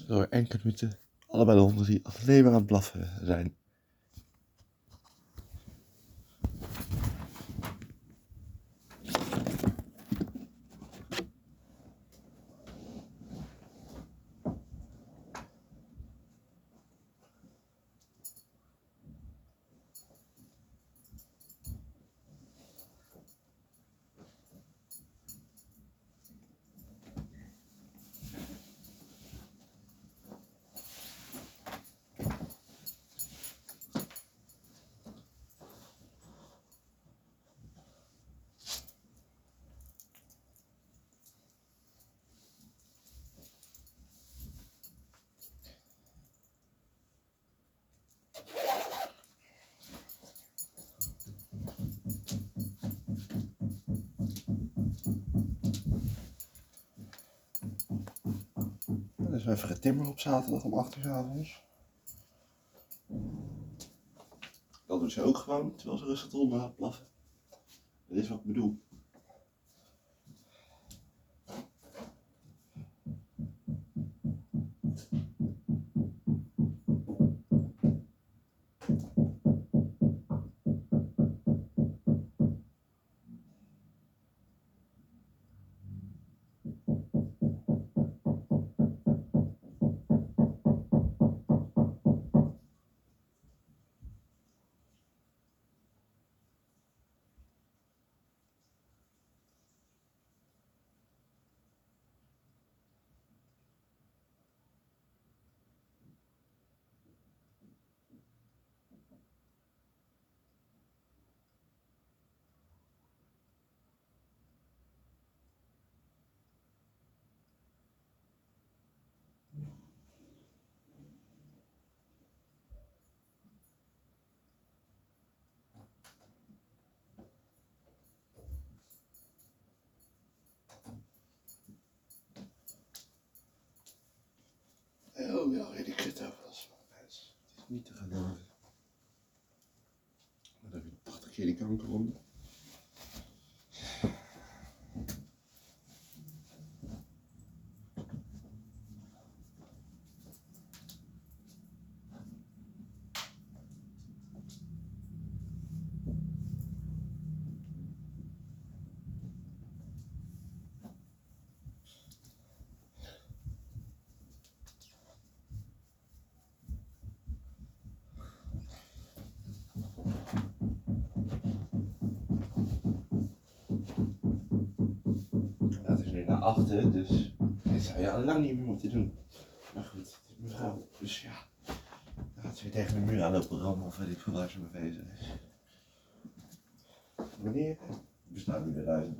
door enkele minuten allebei de honden die alleen maar aan het blaffen zijn. Dus even getimmerd op zaterdag om 8 uur 's avonds. Dat doen ze ook gewoon, terwijl ze rustig eronder gaan blaffen. Dat is wat ik bedoel. Oh ja, redelijk kut over dat. Het is niet te geloven. Dan heb je 80 keer die kanker om. Het is nu naar 8, dus dit zou je al lang niet meer moeten doen. Maar goed, het is mevrouw, dus ja. Dan gaat ze weer tegen de muur aan lopen rammen of weet ik veel waar ze mee bezig is. Wanneer? We staan nu weer uit.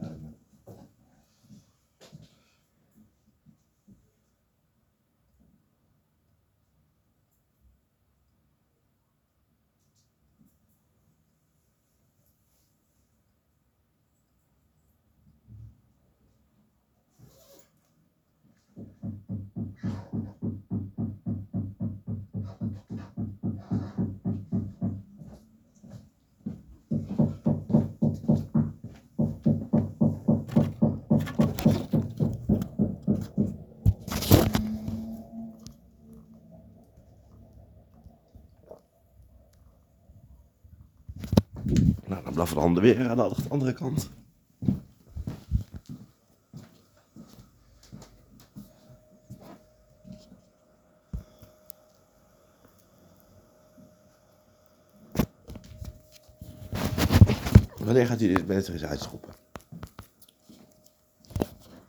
Nou, dan blaffen de handen weer aan de andere kant. Wanneer gaat u dit beter eens uitschoppen?